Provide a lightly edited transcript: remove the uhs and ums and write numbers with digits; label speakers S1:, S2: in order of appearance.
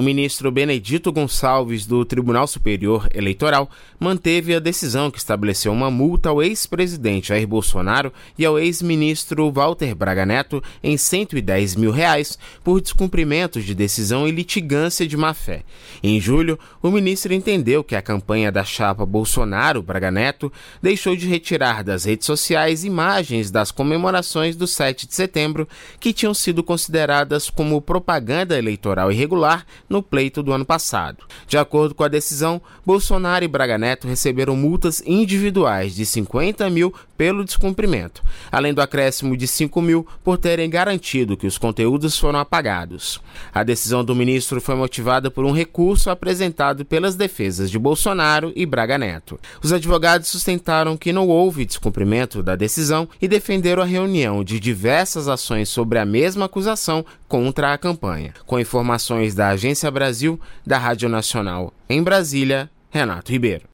S1: ministro Benedito Gonçalves, do Tribunal Superior Eleitoral, manteve a decisão que estabeleceu uma multa ao ex-presidente Jair Bolsonaro e ao ex-ministro Walter Braga Neto em R$ 110 mil por descumprimento de decisão e litigância de má-fé. Em julho, o ministro entendeu que a campanha da chapa Bolsonaro-Braga Neto deixou de retirar das redes sociais imagens das comemorações do 7 de setembro que tinham sido consideradas como propaganda eleitoral irregular no pleito do ano passado. De acordo com a decisão, Bolsonaro e Braga Neto receberam multas individuais de 50 mil pelo descumprimento, além do acréscimo de 5 mil por terem garantido que os conteúdos foram apagados. A decisão do ministro foi motivada por um recurso apresentado pelas defesas de Bolsonaro e Braga Neto. Os advogados sustentaram que não houve descumprimento da decisão e defenderam a reunião de diversas ações sobre a mesma acusação contra a campanha. Com informações da Agência Brasil, da Rádio Nacional em Brasília, Renato Ribeiro.